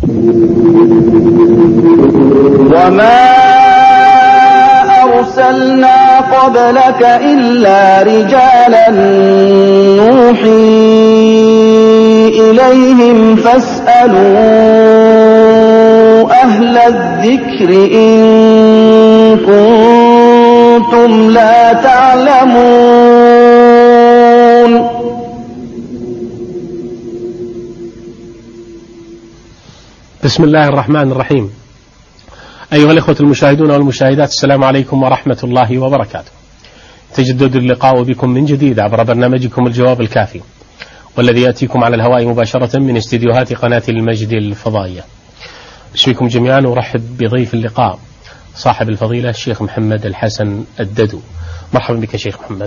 وما أرسلنا قبلك إلا رجالا نوحي إليهم فاسألوا أهل الذكر إن كنتم لا تعلمون. بسم الله الرحمن الرحيم. أيها الإخوة المشاهدون والمشاهدات، السلام عليكم ورحمة الله وبركاته. تجدد اللقاء بكم من جديد عبر برنامجكم الجواب الكافي، والذي يأتيكم على الهواء مباشرة من استديوهات قناة المجد الفضائية. باسمكم جميعا أرحب بضيف اللقاء صاحب الفضيلة الشيخ محمد الحسن الددو. مرحبا بك شيخ محمد.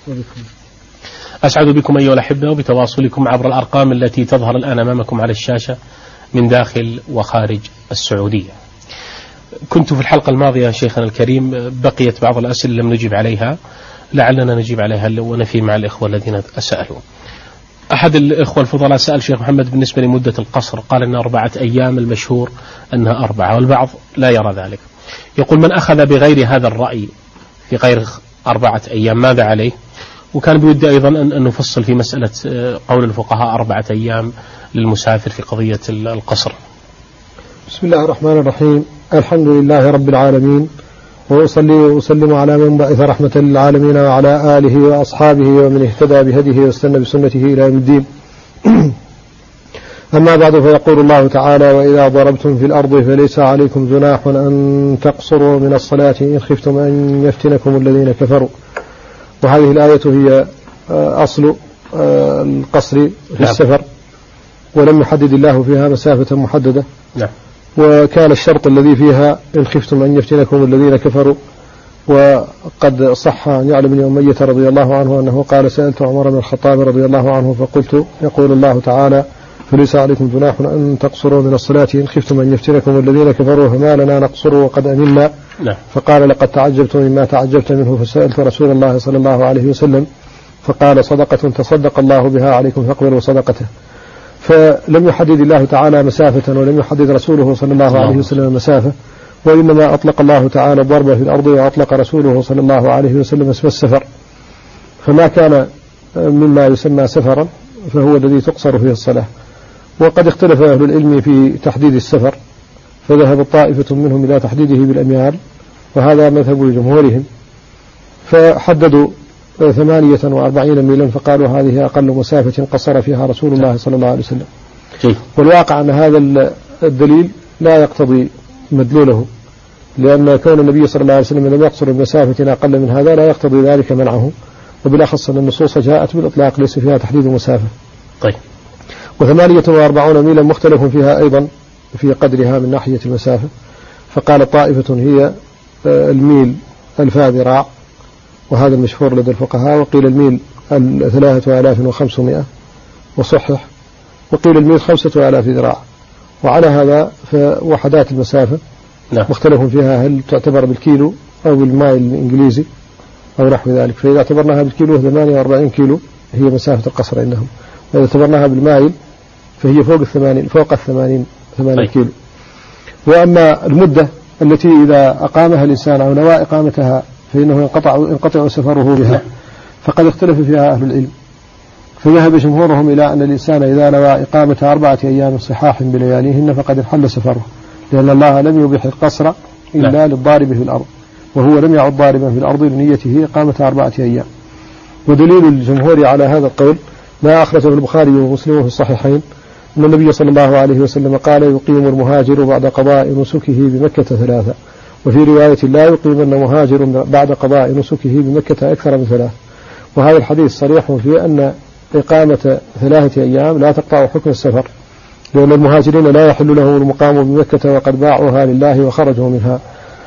أسعد بكم أيها الأحبة وبتواصلكم عبر الأرقام التي تظهر الآن أمامكم على الشاشة من داخل وخارج السعودية. كنت في الحلقة الماضية شيخنا الكريم بقيت بعض الأسئلة لم نجيب عليها، لعلنا نجيب عليها ونفي مع الإخوة الذين سألوا. أحد الإخوة الفضلاء سأل شيخ محمد بالنسبة لمدة القصر، قال أنها 4 أيام، المشهور أنها 4، والبعض لا يرى ذلك. يقول من أخذ بغير هذا الرأي في غير 4 أيام ماذا عليه؟ وكان بودي أيضا أن نفصل في مسألة قول الفقهاء 4 أيام للمسافر في قضية القصر. بسم الله الرحمن الرحيم. الحمد لله رب العالمين، وأصلي وأسلم على من بعث رحمة للعالمين وعلى آله وأصحابه ومن اهتدى بهديه واستنى بسنته إلى يوم الدين. أما بعد، فيقول الله تعالى: وإذا ضربتم في الأرض فليس عليكم جناح أن تقصروا من الصلاة إن خفتم أن يفتنكم الذين كفروا. وهذه الآية هي أصل القصر في السفر، ولم يحدد الله فيها مسافة محددة. نعم. وكان الشرط الذي فيها إن خفتم أن يفتنكم الذين كفروا. وقد صح عن يعلى بن أمية رضي الله عنه أنه قال: سألت عمر بن الخطاب رضي الله عنه فقلت: يقول الله تعالى: فليس عليكم جناح أن تقصروا من الصلاة إن خفتم أن يفتنكم الذين كفروا فما لنا نقصر وقد أمنا. فقال: لقد تعجبت مما تعجبت منه، فسألت رسول الله صلى الله عليه وسلم فقال: صدقة تصدق الله بها عليكم فاقبلوا صدقته. فلم يحدد الله تعالى مسافة، ولم يحدد رسوله صلى الله عليه وسلم مسافة، وإنما أطلق الله تعالى الضرب في الأرض، وأطلق رسوله صلى الله عليه وسلم اسم السفر. فما كان مما يسمى سفرا فهو الذي تقصر فيه الصلاة. وقد اختلف أهل العلم في تحديد السفر، فذهب طائفة منهم إلى تحديده بالأميال، وهذا مذهب جمهورهم، فحددوا 48 ميلا، فقالوا هذه أقل مسافة قصر فيها رسول الله صلى الله عليه وسلم. والواقع أن هذا الدليل لا يقتضي مدلوله، لأن كون النبي صلى الله عليه وسلم لم يقصر بمسافة أقل من هذا لا يقتضي ذلك منعه، وبالأخص أن النصوص جاءت بالإطلاق ليس فيها تحديد مسافة. طيب. و48 ميلا مختلف فيها أيضا في قدرها من ناحية المسافة، فقال طائفة هي الميل 1000 ذراع، وهذا المشهور لدى الفقهاء، وقيل الميل 3500 وصحح، وقيل الميل 5000 ذراع. وعلى هذا فوحدات المسافة مختلف فيها، هل تعتبر بالكيلو أو بالمايل الإنجليزي أو نحو ذلك. فإذا اعتبرناها بالكيلو 48 كيلو هي مسافة القصر عندهم، وإذا اعتبرناها بالمايل فهي فوق الثمانين كيلو. وأما المدة التي إذا أقامها الإنسان أو نوى إقامتها فإنه ينقطع سفره بها، فقد اختلف فيها أهل العلم. فذهب جمهورهم إلى أن الإنسان إذا نوى إقامة 4 أيام صحاح بلياليهن فقد انحل سفره، لأن الله لم يبح القصر إلا للضارب في الأرض، وهو لم يعد ضاربا في الأرض لنيته إقامة 4 أيام. ودليل الجمهور على هذا القول ما أخرجه البخاري ومسلم في الصحيحين أن النبي صلى الله عليه وسلم قال: يقيم المهاجر بعد قضاء نسكه بمكة 3، وفي رواية: لا يقيمن مهاجر بعد قضاء نسكه بمكة أكثر من 3. وهذا الحديث صريح في أن إقامة 3 أيام لا تقطع حكم السفر، لأن المهاجرين لا يحل لهم المقام بمكة وقد باعوها لله وخرجوا منها.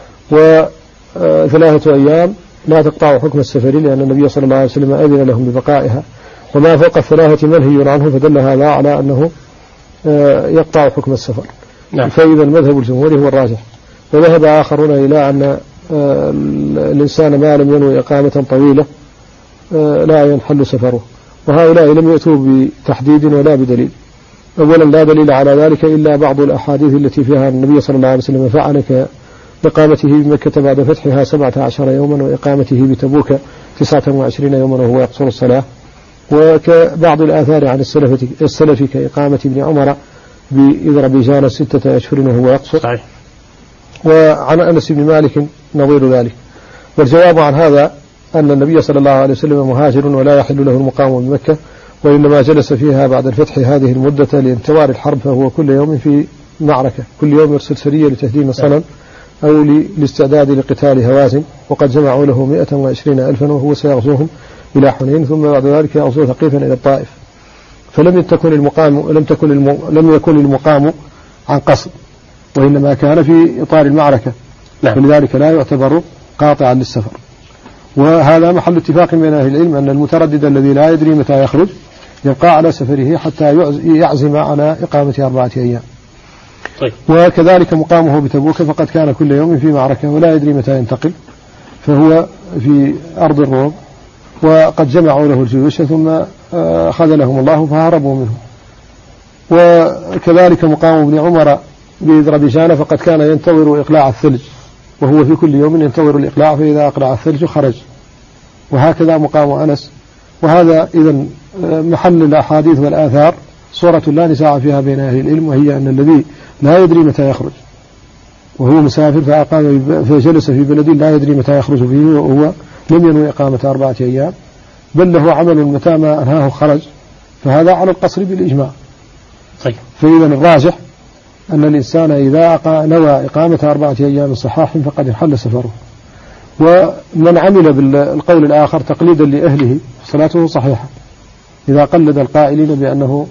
و3 أيام لا تقطع حكم السفر، لأن النبي صلى الله عليه وسلم أذن لهم ببقائها، وما فوق 3 منهي عنه، فدل هذا على أنه يقطع حكم السفر. فإذا المذهب الجمهوري هو الراجح. وذهب آخرون إلى أن الإنسان ما لم ينوي إقامة طويلة لا ينحل سفره، وهؤلاء لم يأتوا بتحديد ولا بدليل، أولا لا دليل على ذلك إلا بعض الأحاديث التي فيها النبي صلى الله عليه وسلم فعل كإقامته بمكة بعد فتحها 17 يوما وإقامته بتبوك 29 يوما وهو يقصر الصلاة، وكبعض الآثار عن السلف كإقامة ابن عمر بأذربيجان 6 أشهر وهو يقصر. صحيح. وعن أنس بن مالك نظير ذلك. والجواب عن هذا أن النبي صلى الله عليه وسلم مهاجر ولا يحل له المقام بمكة، وإنما جلس فيها بعد الفتح هذه المدة لانتوار الحرب، فهو كل يوم في معركة، كل يوم يرسل سرية لتهديم صنم أو للاستعداد لقتال هوازن، وقد جمعوا له 120,000 وهو سيغزوهم إلى حنين، ثم بعد ذلك يغزو ثقيفا إلى الطائف. فلم يكن المقام عن قصد، وإنما كان في إطار المعركة. نعم. ولذلك لا يعتبر قاطعا للسفر. وهذا محل اتفاق بين أهل العلم أن المتردد الذي لا يدري متى يخرج يبقى على سفره حتى يعزم على إقامة 4 أيام. طيب. وكذلك مقامه بتبوك فقد كان كل يوم في معركة ولا يدري متى ينتقل، فهو في أرض الروم، وقد جمعوا له الجيوش ثم خذلهم الله فهربوا منه. وكذلك مقام ابن عمر بأذربيجان فقد كان ينتظر إقلاع الثلج، وهو في كل يوم ينتظر الإقلاع، فإذا أقلع الثلج خرج. وهكذا مقام أنس. وهذا إذن محل الأحاديث والآثار صورة لا نزاع فيها بين أهل العلم، وهي أن الذي لا يدري متى يخرج وهو مسافر فجلس في بلد لا يدري متى يخرج فيه وهو لم ينوي إقامة 4 أيام، بل له عمل متى ما أنهاه خرج، فهذا على القصر بالإجماع. طيب. فإذا الراجح أن الإنسان إذا نوى إقامة 4 أيام صحاح فقد انحل سفره. ومن عمل بالقول الآخر تقليدا لأهله صلاته صحيحة، إذا قلد القائلين بأنه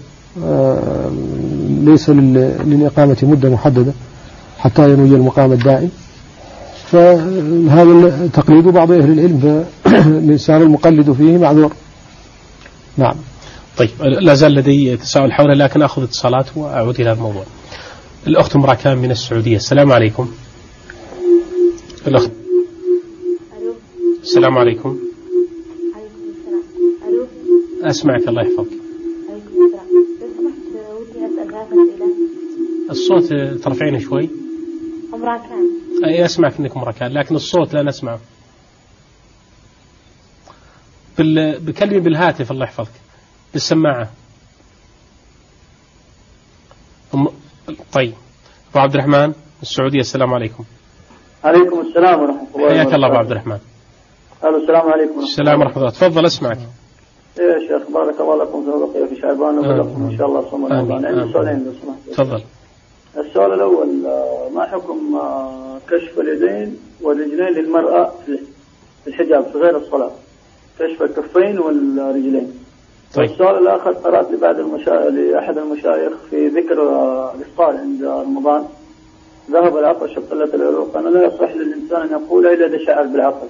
ليس للإقامة مدة محددة حتى ينوي المقام الدائم، فهذا تقليد بعض أهل العلم، فالإنسان المقلد فيه معذور. نعم. طيب، لا زال لدي تساؤل حوله، لكن أخذ اتصالات وأعود إلى الموضوع. الأخت مراكان من السعودية. السلام عليكم. الأخت. السلام عليكم. أسمعك، الله يحفظك. الصوت ترفعينه شوي. مراكان. أي أسمعك إنك مراكان، لكن الصوت لا نسمعه. بكلمي بالهاتف، الله يحفظك، بالسماعة. طيب، أبو عبد الرحمن السعودية. السلام عليكم. عليكم السلام ورحمة الله. حياك الله أبو عبد الرحمن. السلام عليكم. السلام ورحمة الله. تفضل أسمعك. يا شيخ بارك الله لكم في بقية في شعبان ولكم إن شاء الله صوم رمضان. عندي سؤالين لو سمحت. تفضل. السؤال الأول، ما حكم كشف اليدين والرجلين للمرأة في الحجاب في غير الصلاة، كشف الكفين والرجلين؟ طيب. السؤال الآخر، قرأت لأحد المشايخ في ذكر الإفطار عند رمضان، ذهب العطش وقلة العروق، أنا لا يصح للإنسان أن يقول إلا إذا شعر بالعطش،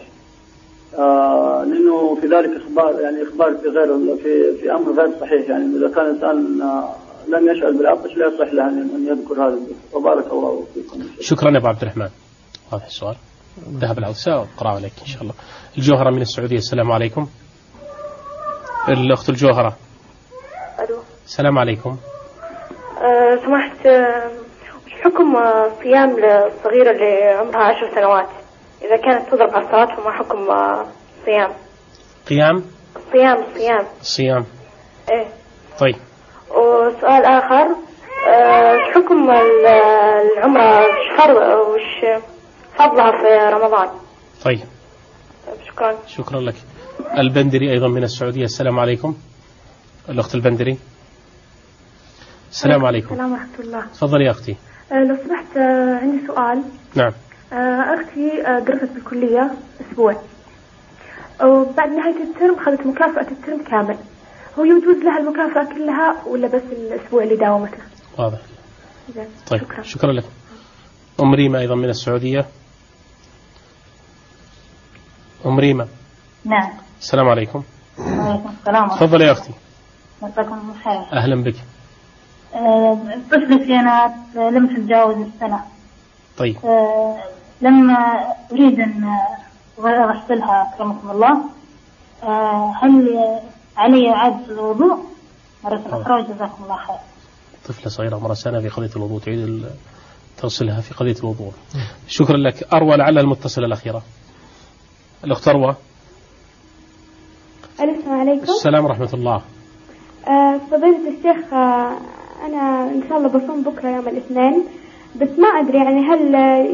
لأنه في ذلك إخبار في أمر غير صحيح، يعني إذا كان الإنسان لم يشعر بالعطش لا يصح له أن يذكر هذا الذكر. وبارك الله فيكم. شكرا يا أبو عبد الرحمن. واضح السؤال. ذهب العطش وأقرأ عليك إن شاء الله. الجوهرة من السعودية. السلام عليكم. الأخت الجوهرة. ألو. السلام عليكم. سمحت، وش حكم صيام للصغيرة اللي عمرها 10 سنوات إذا كانت تضرب على الصلاة، فما حكم صيام؟ قيام. صيام. إيه. طيب. وسؤال آخر، وش حكم العمرة، وش فضلها في رمضان؟ طيب. شكرا لك. البندري أيضا من السعودية. السلام عليكم. الأخت البندري. السلام عليكم. السلام ورحمة الله. تفضلي يا أختي. لو سمحت، عندي سؤال. نعم. أختي درست بالكلية أسبوع، وبعد نهاية الترم خذت مكافأة الترم كامل، هو يجوز لها المكافأة كلها ولا بس الأسبوع اللي داومته؟ واضح. طيب، شكرا لك. أم ريما أيضا من السعودية. أم ريما. نعم. السلام عليكم. وعليكم السلام. تفضل يا أختي. مساكم الخير. أهلا بك. طفلتي أنا لم تتجاوز السنة. طيب. لما أريد أن أغسلها أكرمكم الله، هل علي إعادة الوضوء مرة أخرى؟ جزاكم الله خير. طفلة صغيرة عمرها سنة في قضية الوضوء تعيد توصلها في قضية الوضوء. شكرا لك. أروى لعل المتصلة الأخيرة الأخت أروى. السلام عليكم. السلام ورحمة الله. فضيلة الشيخ، أنا إن شاء الله بصوم بكرة يوم الاثنين، بس ما أدري يعني هل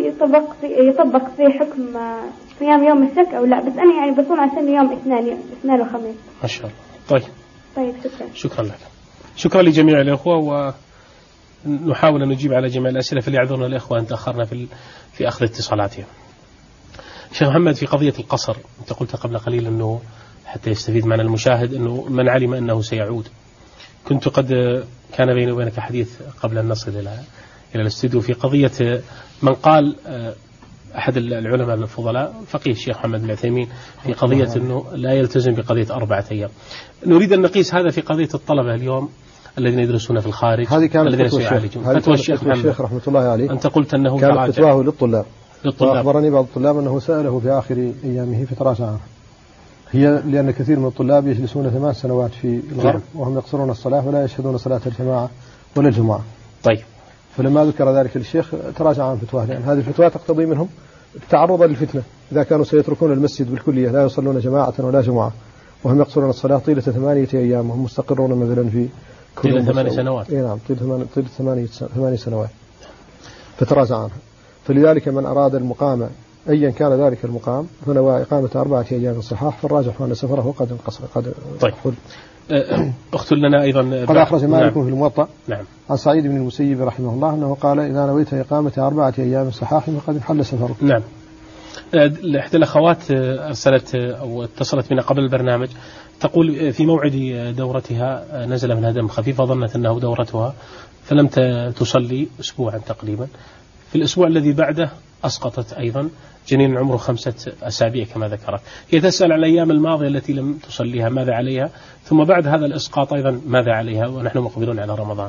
يطبق في حكم صيام يوم السبت أو لا، بس أنا يعني بصوم عشان يوم اثنين وخميس. ما شاء الله. طيب شكرا. شكرا لك. شكرا لجميع الأخوة، ونحاول أن نجيب على جميع الأسئلة، فليعذرنا الأخوة أن تأخرنا في أخذ اتصالاتهم. شيخ محمد، في قضية القصر أنت قلت قبل قليل أنه حتى يستفيد معنا المشاهد أنه من علم أنه سيعود. كنت قد كان بيني وبينك حديث قبل أن نصل إلى الاستوديو في قضية من قال أحد العلماء الفضلاء فقيه الشيخ محمد بن عثيمين في قضية أنه لا يلتزم بقضية 4 أيام. نريد أن نقيس هذا في قضية الطلبة اليوم الذين يدرسون في الخارج، هذه كانت الذين سيعالجون. فتوى الشيخ رحمة الله عليه. أنت قلت أنه كانت فتواه للطلاب. وأخبرني بعض الطلاب أنه سأله في آخر أيامه فتراجع عنه. هي لأن كثير من الطلاب يجلسون 8 سنوات في الغرب وهم يقصرون الصلاة ولا يشهدون صلاة الجماعة ولا الجمعة. طيب. فلما ذكر ذلك للشيخ تراجع عن فتواه، لأن هذه الفتوى تقتضي منهم التعرض للفتنة إذا كانوا سيتركون المسجد بالكلية لا يصلون جماعة ولا جمعة وهم يقصرون الصلاة طيلة 8 أيام وهم مستقرون مثلا في طيلة 8 سنوات. نعم، طيلة 8 سنوات، فتراجع عنها. فلذلك من أراد المقام أيا كان ذلك المقام فنوى إقامة 4 أيام الصحاح، فالراجح أن سفره قد انقصر. طيب. اختل لنا أيضا قد أخرج مالك في الموطأ نعم عن سعيد بن المسيب رحمه الله أنه قال إذا نويت إقامة 4 أيام الصحاح فقد انحل سفره. نعم. إحدى الأخوات أرسلت أو اتصلت بنا قبل البرنامج تقول في موعد دورتها نزل منها دم خفيف وظنت أنه دورتها فلم تصلي أسبوعا تقريبا. في الأسبوع الذي بعده أسقطت أيضا جنين عمره 5 أسابيع كما ذكرت. هي تسأل عن الأيام الماضية التي لم تصليها ماذا عليها، ثم بعد هذا الإسقاط أيضا ماذا عليها ونحن مقبلون على رمضان.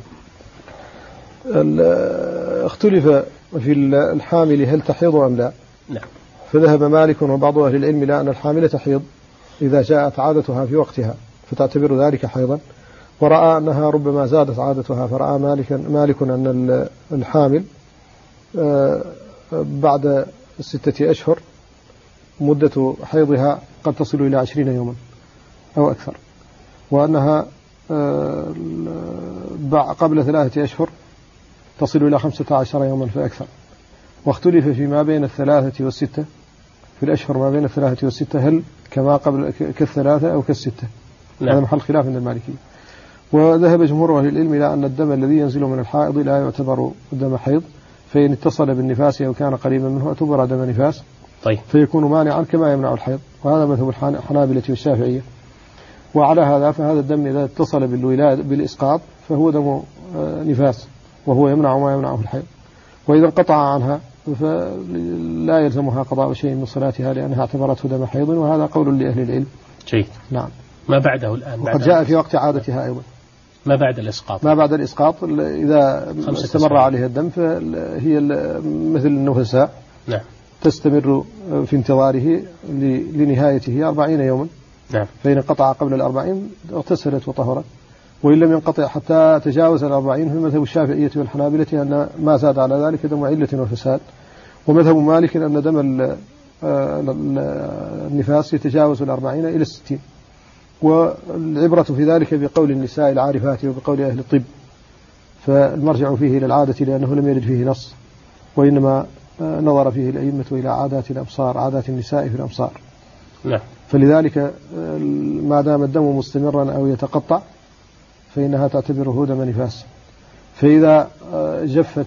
اختلف في الحامل هل تحيض أم لا. نعم. فذهب مالك وبعض أهل العلم إلى أن الحامل تحيض إذا جاءت عادتها في وقتها فتعتبر ذلك حيضا، ورأى أنها ربما زادت عادتها، فرأى مالك أن الحامل بعد 6 أشهر مدة حيضها قد تصل إلى 20 يوما أو أكثر، وأنها قبل 3 أشهر تصل إلى 15 يوما فأكثر. واختلف فيما بين 3 و6 في الأشهر ما بين 3 و6 هل كما قبل ك3 أو ك6. هذا محل خلاف عند المالكية. وذهب جمهور أهل العلم إلى أن الدم الذي ينزل من الحائض لا يعتبر دم حيض، فإن اتصل بالنفاس أو كان قريبا منه اعتبر دم نفاس. طيب. فيكون مانعا كما يمنع الحيض، وهذا مذهب الحنابلة والشافعية. وعلى هذا فهذا الدم إذا اتصل بالإسقاط فهو دم نفاس وهو يمنع ما يمنعه الحيض، وإذا انقطع عنها فلا يلزمها قضاء شيء من صلاتها لأنها اعتبرته دم حيض، وهذا قول لأهل العلم. جيد. نعم. ما بعده الآن وقد جاء في وقت عادتها أيضا ما بعد الإسقاط. ما بعد الإسقاط إذا استمر عليها الدم فهي مثل النفساء. نعم. تستمر في انتظاره لنهايته 40 يوما. نعم. فإن انقطع قبل 40 اغتسلت وطهرت، وإن لم ينقطع حتى تجاوز 40 في مذهب الشافعية والحنابلة أن ما زاد على ذلك دم علة وفساد. ومذهب مالك أن دم النفاس يتجاوز 40 إلى 60. والعبرة في ذلك بقول النساء العارفات وبقول أهل الطب، فالمرجع فيه إلى العادة لأنه لم يرد فيه نص، وإنما نظر فيه الأئمة إلى عادات الأبصار، عادات النساء في الأبصار. نعم. فلذلك ما دام الدم مستمرا أو يتقطع فإنها تعتبره دم نفاس. فإذا جفت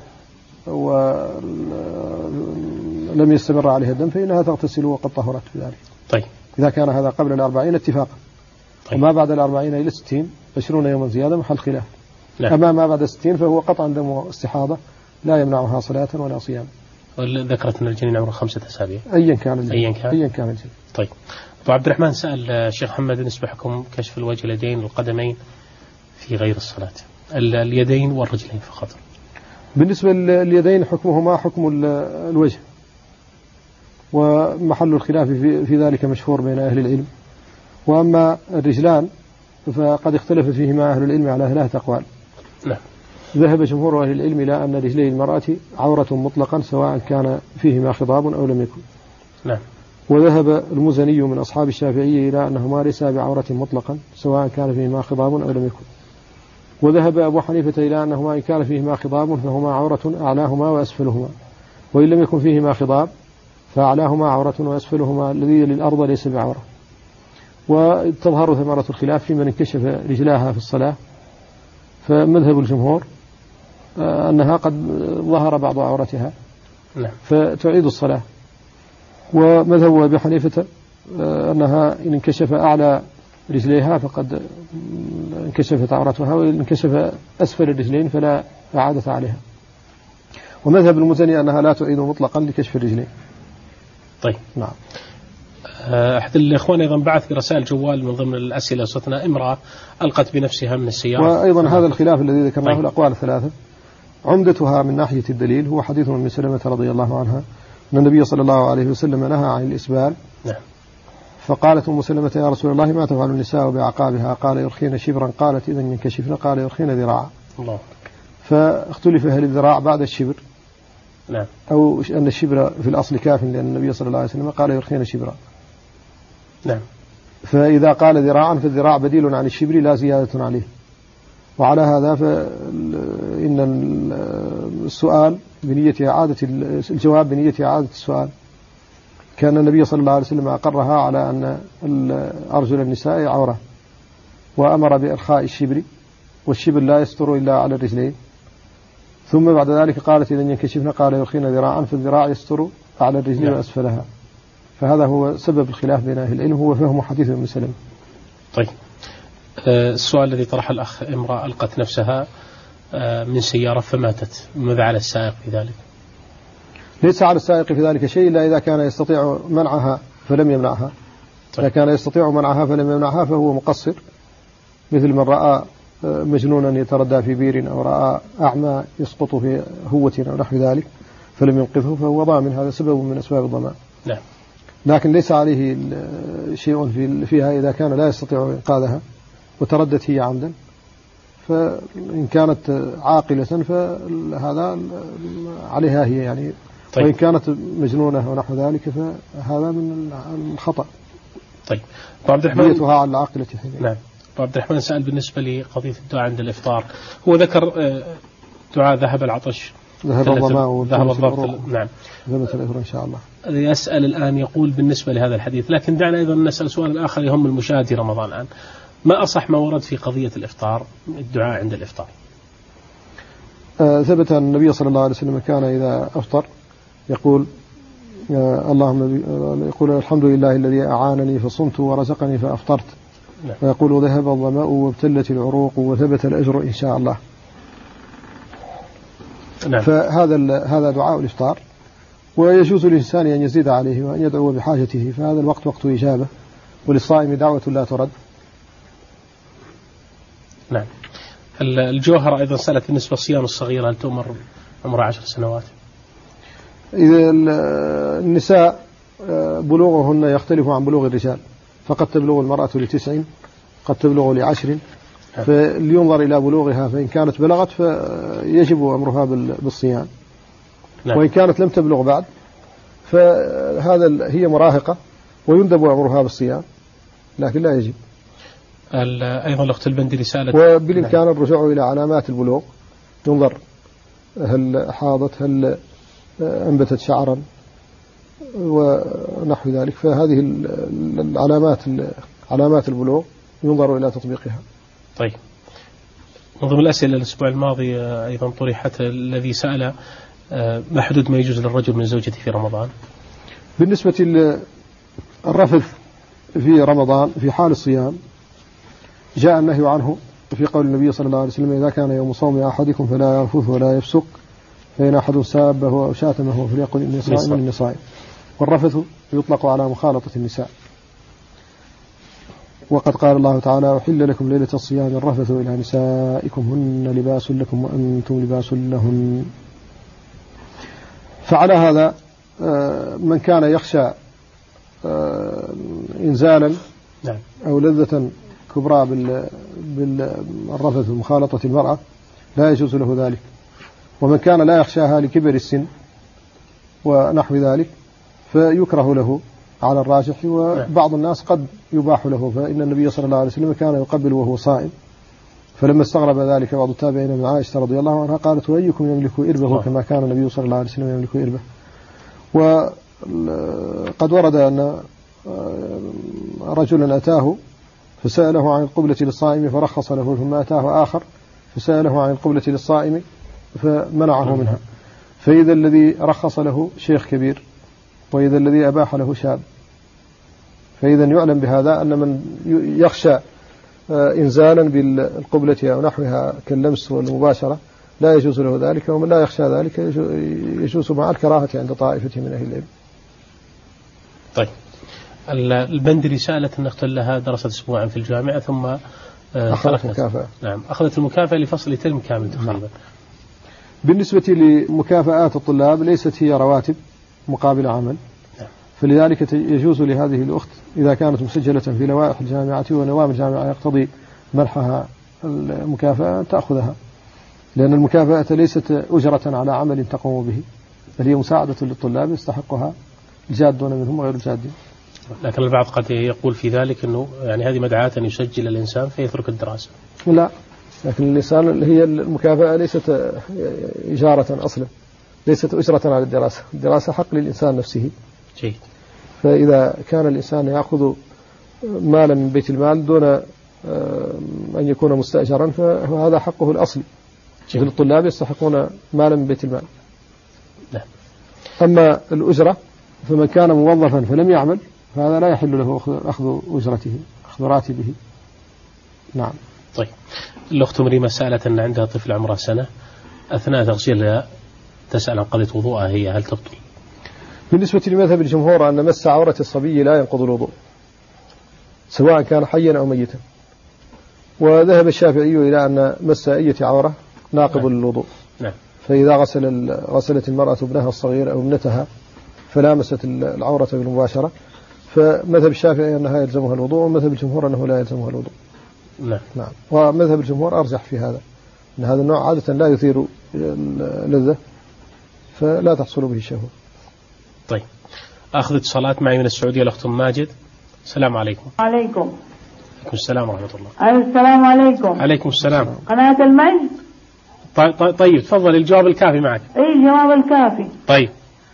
ولم يستمر عليها الدم فإنها تغتسل وقد طهرت بذلك. طيب. إذا كان هذا قبل 40 اتفاقا. طيب. وما بعد 40 إلى 60 20 يوما زيادة محل خلاف. نعم. أما ما بعد 60 فهو قطعا دم استحاضة لا يمنعها صلاة ولا صيام. ذكرت أن الجنين عمره 5 أسابيع. أيا كان الجنين. أيا كان الجنين. طيب. أبو عبد الرحمن سأل الشيخ محمد بالنسبة حكم كشف الوجه اليدين والقدمين في غير الصلاة، اليدين والرجلين فقط. بالنسبة لليدين حكمهما حكم الوجه، ومحل الخلاف في ذلك مشهور بين أهل العلم. وأما الرجلان فقد اختلف فيهما أهل العلم على 3 أقوال. نعم. ذهب جمهور أهل العلم إلى أن رجلي المرأة عورة مطلقا سواء كان فيهما خضاب أو لم يكن. نعم. وذهب المزني من أصحاب الشافعي إلى أنهما ليسا بعورة مطلقا سواء كان فيهما خضاب أو لم يكن. وذهب أبو حنيفة إلى أنهما إن كان فيهما خضاب فهما عورة أعلاهما وأسفلهما، وإن لم يكن فيهما خضاب فأعلاهما عورة وأسفلهما الذي للأرض ليس بعورة. وتظهر ثمرة الخلاف في من انكشف رجلاها في الصلاة، فمذهب الجمهور أنها قد ظهر بعض عورتها فتعيد الصلاة. ومذهب أبي حنيفة أنها إن انكشف أعلى رجليها فقد انكشفت عورتها، وإن انكشف أسفل الرجلين فلا إعادة عليها. ومذهب المزني أنها لا تعيد مطلقا لكشف الرجلين. طيب. نعم. أحد الإخوان أيضا بعث برسائل جوال من ضمن الأسئلة صوتنا امرأة ألقت بنفسها من السيارة. وأيضا هذا الخلاف الذي ذكرناه في الأقوال الثلاثة عمدتها من ناحية الدليل هو حديث من سلمة رضي الله عنها أن النبي صلى الله عليه وسلم نهى عن الإسبال. نعم. فقالت أم سلمة يا رسول الله ما تفعل النساء بعقابها؟ قال يرخين شبرا. قالت إذا ينكشفن. قال يرخين ذراعا. الله. فاختلف هل الذراع بعد الشبر نعم أو أن الشبر في الأصل كاف، لأن النبي صلى الله عليه وسلم قال يرخين شبرا. نعم. فإذا قال ذراعا فالذراع بديل عن الشبر لا زيادة عليه. وعلى هذا فإن السؤال بنية إعادة الجواب بنية إعادة السؤال. كان النبي صلى الله عليه وسلم أقرها على أن أرجل النساء عورة، وأمر بإرخاء الشبر، والشبر لا يستر إلا على الرجلين. ثم بعد ذلك قالت إذا ينكشفن قال يرخين ذراعا، فالذراع يستر على الرجل وأسفلها. فهذا هو سبب الخلاف بين أهل العلم، هو فهم حديث ابن سلمة. طيب. السؤال الذي طرح الأخ امرأة ألقت نفسها من سيارة فماتت، ماذا على السائق في ذلك؟ ليس على السائق في ذلك شيء إلا إذا كان يستطيع منعها فلم يمنعها. طيب. إذا كان يستطيع منعها فلم يمنعها فهو مقصر، مثل من رأى مجنونا يتردى في بير أو رأى أعمى يسقط في هوة أو نحو ذلك فلم ينقذه فهو ضامن، هذا سبب من أسباب الضمان. نعم. لكن ليس عليه شيء فيها إذا كان لا يستطيع إنقاذها وتردت هي عمدا، فإن كانت عاقلة فهذا عليها هي يعني. طيب. وإن كانت مجنونة ونحو ذلك فهذا من الخطأ. طيب. عبد الرحمن بيتها على العاقلة. نعم. عبد الرحمن سأل بالنسبة لقضية الدعاء عند الإفطار، هو ذكر دعاء ذهب العطش، ذهب الظماء، ذهب الضغط. نعم. ذهبت الإفطار إن شاء الله. يسأل الآن يقول بالنسبة لهذا الحديث، لكن دعنا أيضا نسأل سؤال آخر يهم المشاهد في رمضان الآن. ما أصح ما ورد في قضية الإفطار، الدعاء عند الإفطار؟ ثبت أن النبي صلى الله عليه وسلم كان إذا أفطر يقول اللهم يقول الحمد لله الذي أعانني فصمت ورزقني فأفطرت. نعم. ويقول ذهب الظماء وابتلت العروق وثبت الأجر إن شاء الله. نعم. فهذا دعاء الإفطار، ويجوز للإنسان أن يزيد عليه وأن يدعو بحاجته، فهذا الوقت وقت إجابة، وللصائم دعوة لا ترد. نعم. الجوهرة أيضا سألت بالنسبة للصيام الصغيرة، هل تؤمر عمرها 10 سنوات؟ إذا النساء بلوغهن يختلف عن بلوغ الرجال، فقد تبلغ المرأة ل9، قد تبلغ ل10، فلينظر إلى بلوغها، فإن كانت بلغت فيجب أمرها بالصيام. نعم. وإن كانت لم تبلغ بعد فهذا هي مراهقة ويندب أمرها بالصيام، لكن لا يجب. أيضا الأخت البندري سألت، وبالإمكان الرجوع إلى علامات البلوغ، ينظر هل حاضت، هل أنبتت شعرا ونحو ذلك، فهذه علامات البلوغ ينظر إلى تطبيقها. طيب. من ضمن الأسئلة الأسبوع الماضي أيضا طرحت الذي سأل ما حدود ما يجوز للرجل من زوجته في رمضان؟ بالنسبة للرفث في رمضان في حال الصيام جاء النهي عنه في قول النبي صلى الله عليه وسلم إذا كان يوم صوم أحدكم فلا يرفث ولا يفسق، فإن أحد سابه أو شاتمه فليقل إني صائم إني صائم. والرفث يطلق على مخالطة النساء، وقد قال الله تعالى أحل لكم ليلة الصيام الرفث إلى نسائكم هن لباس لكم وأنتم لباس لهن. فعلى هذا من كان يخشى إنزالا أو لذة كبرى بالرفث ومخالطة المرأة لا يجوز له ذلك. ومن كان لا يخشاها لكبر السن ونحو ذلك فيكره له على الراجح، وبعض الناس قد يباح له، فإن النبي صلى الله عليه وسلم كان يقبل وهو صائم. فلما استغرب ذلك بعض التابعين من عائشة رضي الله عنها قالت: وأيكم يملك إربه كما كان النبي صلى الله عليه وسلم يملك إربه. وقد ورد أن رجلا أتاه فسأله عن القبلة للصائم فرخص له، ثم أتاه آخر فسأله عن القبلة للصائم فمنعه منها. فإذا الذي رخص له شيخ كبير، وإذا الذي أباح له شاب، فإذا يعلم بهذا أن من يخشى إنزالا بالقبلة أو نحوها كاللمس والمباشرة لا يجوز له ذلك، ومن لا يخشى ذلك يجوز مع الكراهة عند طائفة من أهل العلم. طيب، البندري سألت أن أخت لها درست أسبوعا في الجامعة ثم أخذت مكافأة. نعم، أخذت المكافأة لفصل ترم كامل تقريبا. بالنسبة لمكافآت الطلاب ليست هي رواتب مقابل عمل، فلذلك يجوز لهذه الأخت إذا كانت مسجلة في لوائح الجامعة ونظام الجامعة يقتضي منحها المكافأة تأخذها، لأن المكافأة ليست أجرة على عمل تقوم به، بل هي مساعدة للطلاب يستحقها الجادون منهم وغير الجادين. لكن البعض قد يقول في ذلك أنه يعني هذه مدعاة أن يسجل الإنسان فيترك الدراسة. لا، لكن الإنسان هي المكافأة ليست إجارة أصلا، ليست أجرة على الدراسة، الدراسة حق للإنسان نفسه. جيد. فإذا كان الإنسان يأخذ مالا من بيت المال دون أن يكون مستأجرا فهذا حقه الأصلي. مثل الطلاب يستحقون مالا من بيت المال. نعم. أما الأجرة فمن كان موظفا فلم يعمل فهذا لا يحل له أخذ أجرته، أخذ راتبه. نعم. طيب، الأخت مريمة سألت أن عندها طفل عمره سنة، أثناء تغسيلها تسأل عن قضية وضوءها هي هل تبطل؟ بالنسبة لمذهب الجمهور أن مس عورة الصبي لا ينقض الوضوء سواء كان حيا أو ميتا، وذهب الشافعي إلى أن مس أية عورة ناقض للوضوء. نعم. فإذا غسلت المرأة ابنها الصغير أو ابنتها فلامست العورة بالمباشرة فمذهب الشافعي أنها يلزمها الوضوء، ومذهب الجمهور أنه لا يلزمها الوضوء. نعم. ومذهب الجمهور أرجح في هذا، أن هذا النوع عادة لا يثير لذة فلا تحصل به الشهوة. طيب، أخذ اتصالات معي من السعودية الأخت ماجد. السلام عليكم. عليكم. عليكم السلام ورحمة الله. السلام عليكم. عليكم السلام. قناة المجد. طيب تفضل، الجواب الكافي معك. اي جواب الكافي. طيب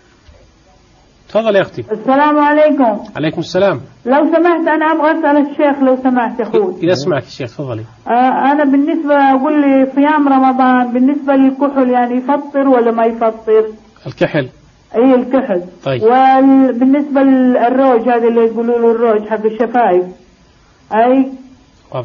تفضل يا أختي. السلام عليكم. عليكم السلام. لو سمحت أنا أبغى أسأل الشيخ لو سمحت يا أخوي. إذا سمعك الشيخ تفضلي. أنا بالنسبة أقول لي صيام رمضان بالنسبة للكحل يعني يفطر ولا ما يفطر؟ الكحل. أي الكحل. طيب. وبالنسبة للروج هذا اللي يقولوا له الروج حق الشفايف أي واضح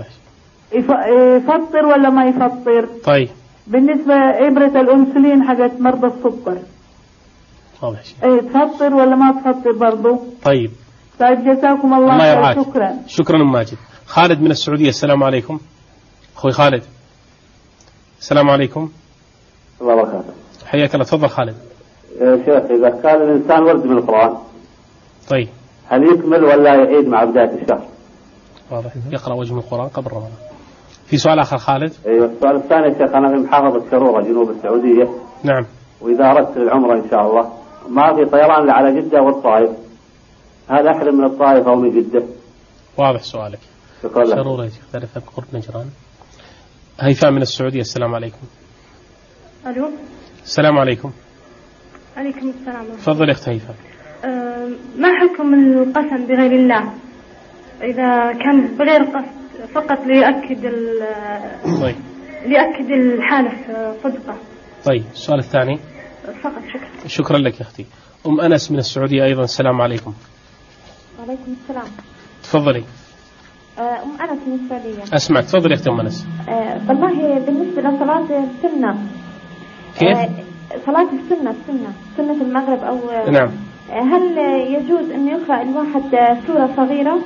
يفطر ولا ما يفطر؟ طيب. بالنسبة إبرة الأنسولين حقت مرضى السكر واضح. ايه تفطر ولا ما تفطر برضو؟ طيب. طيب جزاكم الله خير. شكرا أم ماجد. خالد من السعودية. السلام عليكم أخوي خالد. السلام عليكم. الله وبركاته. حياك الله. تفضل خالد. يا شيخ إذا كان الإنسان ورد من القرآن طيب هل يكمل ولا يعيد مع بداية الشهر؟ واضح. يقرأ وجه من القرآن قبل رمضان. في سؤال آخر خالد. أيوة السؤال الثاني يا شيخ، أنا في محافظة شرورة جنوب السعودية. نعم. وإذا أردت العمرة إن شاء الله ما في طيران إلا على جدة والطائف، هل أحرم من الطائف أو من جدة؟ واضح سؤالك. شكرا لك. شرورة يا شيخ تعرف قرب نجران. هيفاء من السعودية. السلام عليكم. ألو. السلام عليكم. عليكم السلام. تفضل يا أخت هيفاء. ما حكم القسم بغير الله إذا كان بغير قصد فقط ليأكد طيب. ليأكد الحالف صدقه؟ طيب السؤال الثاني فقط. شكرا لك يا أختي. أم أنس من السعودية أيضا. السلام عليكم. وعليكم السلام. تفضلي. أم أنس من السعودية. أسمعك. تفضلي يا أختي أم أنس. والله بالنسبة لصلاة السنة كيف؟ صلاة السنة سنة المغرب أو نعم، هل يجوز أن يقرأ الواحد سورة صغيرة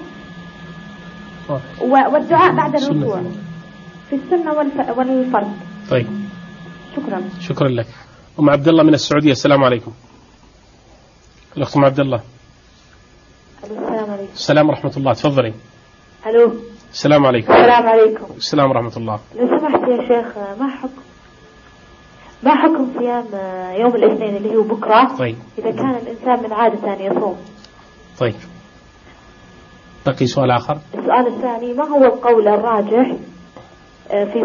والدعاء بعد الركوع في السنة والفرض؟ طيب شكرا لك. أم عبد الله من السعودية. السلام عليكم. الأخت أم عبد الله. السلام عليكم. السلام ورحمة الله. تفضلي. ألو. السلام عليكم. السلام عليكم. السلام ورحمة الله. لو سمحت يا شيخ، ما حكم ما حكم صيام يوم الاثنين اللي هو بكرة؟ طيب. إذا كان الإنسان من عادة أن يصوم. طيب، بقي سؤال آخر. السؤال الثاني، ما هو القول الراجح في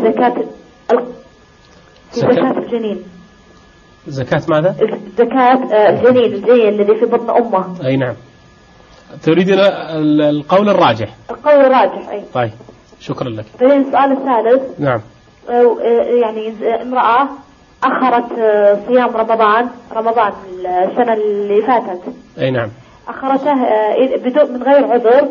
زكاة الجنين؟ زكاة ماذا؟ زكاة الجنين الذي في بطن أمه. أي نعم، تريدين القول الراجح. القول الراجح، أي. طيب، شكرا لك. بعدين السؤال الثالث. نعم. يعني امرأة أخرت صيام رمضان السنة اللي فاتت. أي نعم. أخرته بدون من غير عذر،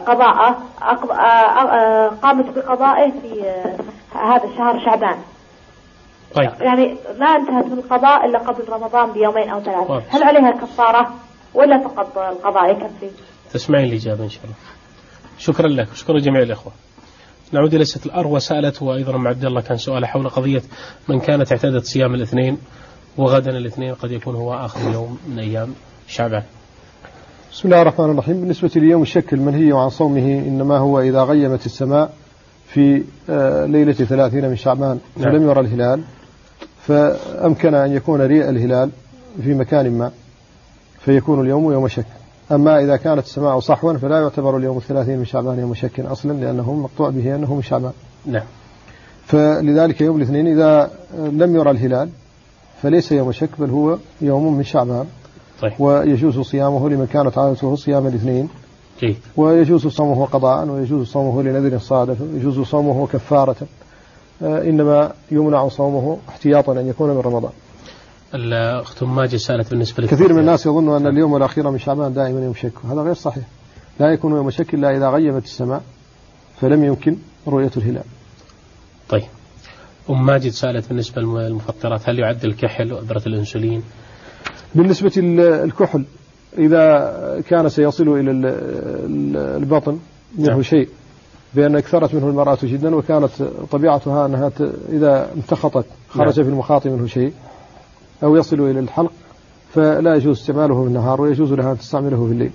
قامت بقضائه في هذا الشهر شعبان. طيب. يعني ما انتهت من القضاء إلا قبل رمضان بيومين أو ثلاثة. هل عليها كفارة ولا فقط القضاء يكفي؟ تسمعين الإجابة إن شاء الله. شكرا لك وشكرا جميع الإخوة. نعود إلى ست الأروى سألت، وأيضا أم عبد الله كان سؤال حول قضية من كانت اعتادت صيام الاثنين وغدا الاثنين قد يكون هو آخر يوم من أيام شعبان. بسم الله الرحمن الرحيم. بالنسبة ليوم الشك المنهي عن صومه إنما هو إذا غيمت السماء في ليلة 30 من شعبان فلم يرى الهلال، فأمكن أن يكون ريء الهلال في مكان ما فيكون اليوم يوم شك. أما إذا كانت السماء صحوا فلا يعتبر اليوم 30 من شعبان يوم شك أصلا، لأنه مقطوع به أنه من شعبان. نعم. فلذلك يوم الاثنين إذا لم يرى الهلال فليس يوم شك بل هو يوم من شعبان. طيب. ويجوز صيامه لمن كانت عادته صيام الاثنين. جيد. ويجوز صومه قضاء، ويجوز صومه لنذر صادف، ويجوز صومه كفارة. إنما يمنع صومه احتياطا أن يكون من رمضان. الأخت ماجد سألت بالنسبة كثير من الناس يظن أن اليوم الأخير من شعبان دائما يوم شك، وهذا غير صحيح. لا يكون يوم شك إلا إذا غيمت السماء فلم يمكن رؤية الهلال. طيب، أم ماجد سألت بالنسبة للمفطرات، هل يعد الكحل وإبرة الأنسولين؟ بالنسبة للكحل إذا كان سيصل إلى البطن منه شيء بأن اكثرت منه المرأة جدا، وكانت طبيعتها أنها إذا امتخطت خرج في المخاط منه شيء أو يصل إلى الحلق فلا يجوز استعماله في النهار، ويجوز لها أن تستعمله في الليل.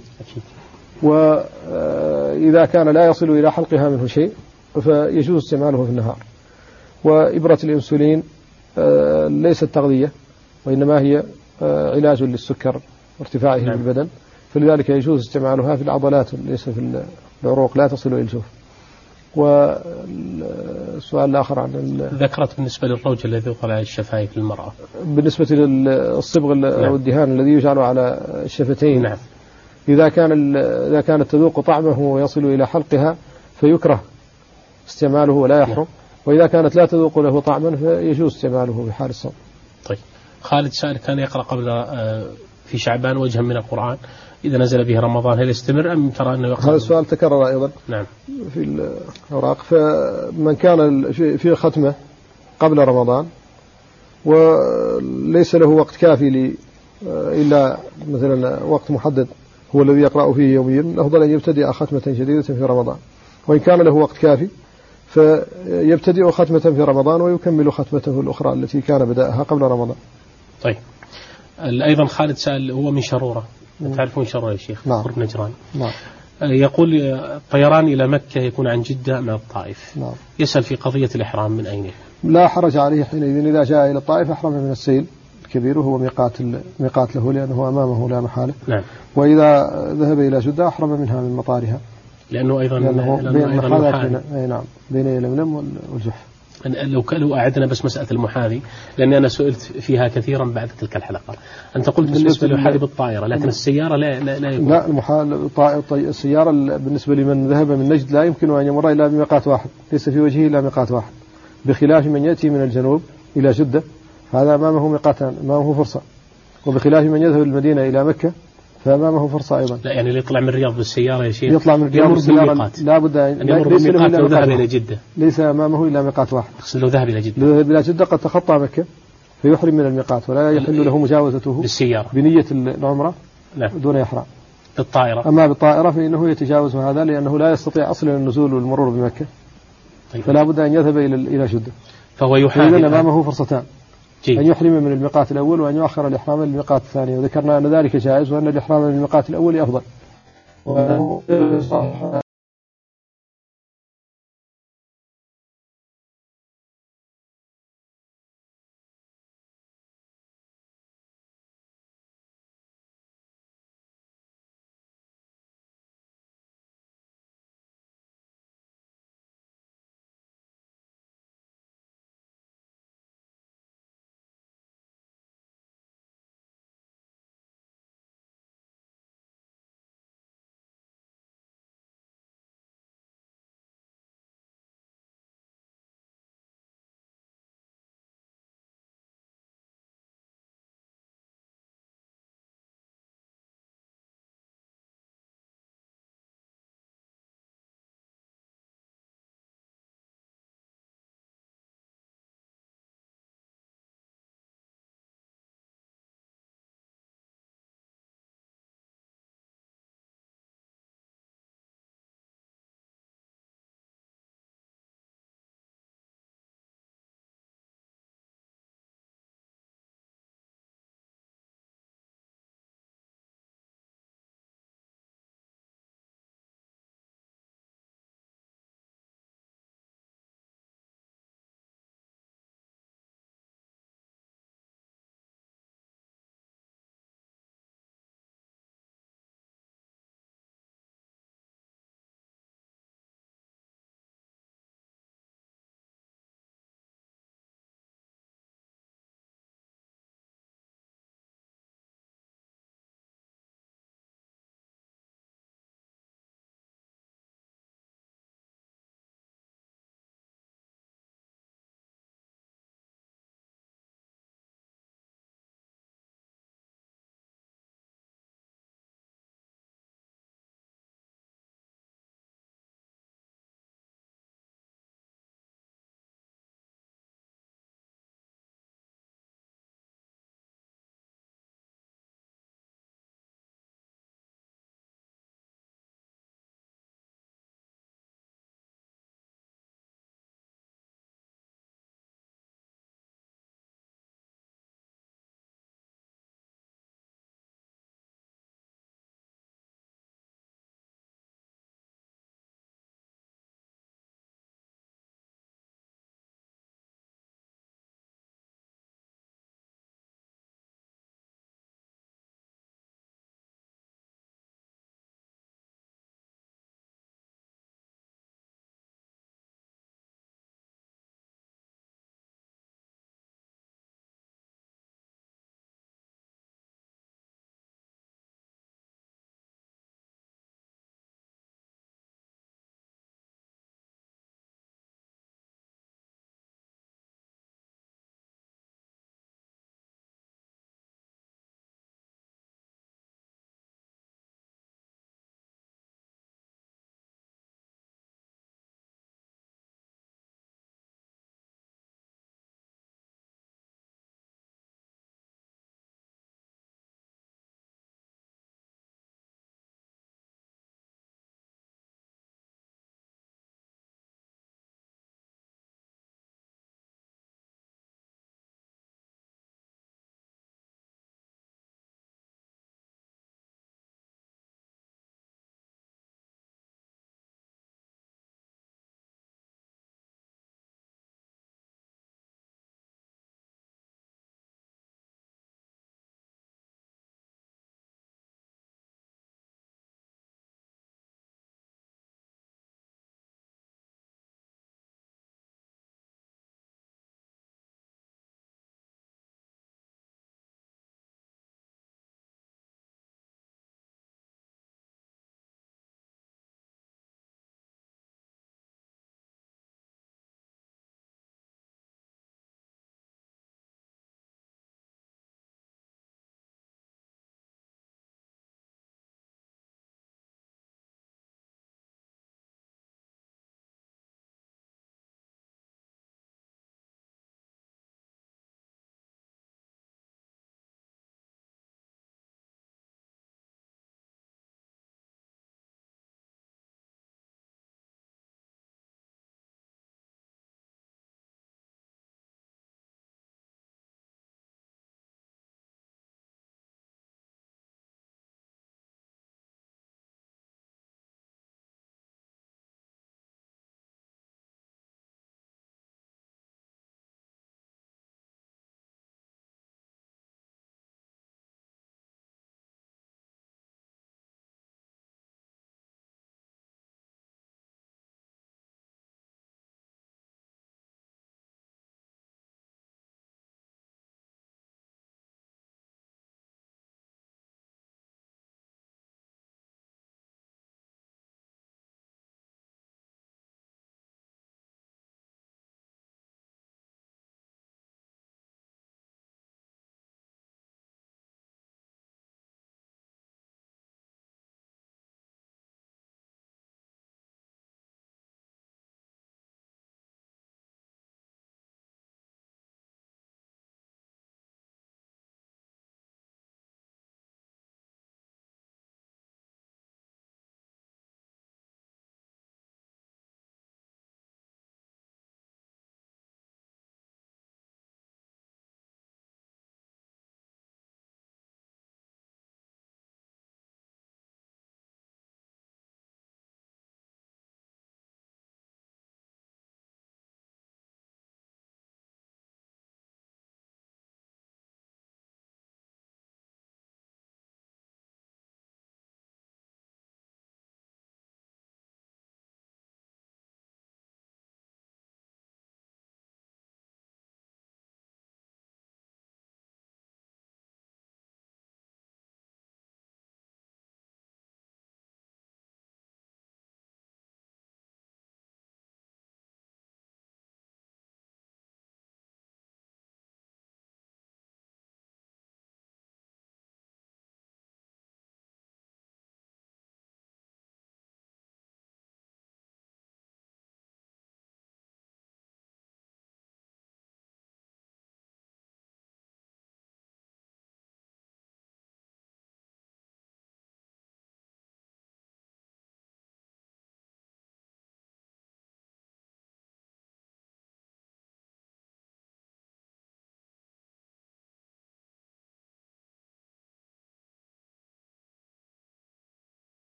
وإذا كان لا يصل إلى حلقها منه شيء فيجوز استعماله في النهار. وإبرة الإنسولين ليست تغذية، وإنما هي علاج للسكر وارتفاعه في البدن، فلذلك يجوز استعمالها في العضلات ليس في العروق، لا تصل إلى الجوف. والسؤال الآخر عن ذكرت بالنسبة للروج الذي يوضع على الشفايف للمرأة، بالنسبة للصبغ أو الدهان الذي يجعل على الشفتين. نعم. إذا كانت تذوق طعمه ويصل إلى حلقها فيكره استعماله ولا يحرم، وإذا كانت لا تذوق له طعما فيجوز استعماله في حال الصوم. طيب، خالد سائل كان يقرأ قبل في شعبان وجها من القرآن، إذا نزل به رمضان هل يستمر أم ترى أنه يقرأ؟ هذا السؤال تكرر أيضا. نعم. في الأوراق. فمن كان في ختمة قبل رمضان وليس له وقت كافي إلا مثلا وقت محدد هو الذي يقرأ فيه يوميا، الأفضل أن يبتدئ ختمة جديدة في رمضان. وإن كان له وقت كافي فيبتدئ ختمة في رمضان ويكمل ختمته الأخرى التي كان بدأها قبل رمضان. طيب، أيضا خالد سأل، هو من شرورة، تعرفون شرورة يا شيخ؟ نعم. قرب نجران. نعم. يقول الطيران إلى مكة يكون عن جدة من الطائف. نعم. يسأل في قضية الإحرام من أين؟ لا حرج عليه حينئذ، إذا جاء إلى الطائف أحرم من السيل الكبير وهو ميقات له لأنه أمامه لا محالة. نعم. وإذا ذهب إلى جدة أحرم منها من مطارها، لأنه أيضا نعم بين يلملم والجحف. لو أعدنا بس مسألة المحاذي، لأني أنا سئلت فيها كثيرا بعد تلك الحلقة. أنت قلت بالنسبة للمحاذي بالطائرة، لكن السيارة لا يكون. لا، السيارة بالنسبة لمن ذهب من نجد لا يمكن أن يمر إلا بميقات واحد، ليس في وجهه إلا ميقات واحد، بخلاف من يأتي من الجنوب إلى جدة هذا أمامه ميقاتان، أمامه فرصة. وبخلاف من يذهب المدينة إلى مكة فأمامه فرصة أيضا. لا، يعني اللي يطلع من الرياض بالسيارة يا شيخ يطلع من الرياض بالسيارة لا بد أن يمر بالميقات لو ذهب إلى جدة، ليس أمامه إلا ميقات واحد. لو ذهب إلى جدة، لو ذهب إلى جدة قد تخطى مكة فيحرم من الميقات ولا يحل له مجاوزته بالسيارة بنية العمرة دون إحرام. بالطائرة، أما بالطائرة فإنه يتجاوز هذا لأنه لا يستطيع أصلا النزول والمرور بمكة. طيب. فلا بد أن يذهب إلى جدة، فهو يحاذي. إذن أمامه فرصتان، جيد. أن يحرم من الميقات الأول وأن يؤخر الإحرام للميقات الثاني، وذكرنا أن ذلك جائز وأن الإحرام من الميقات الأول أفضل.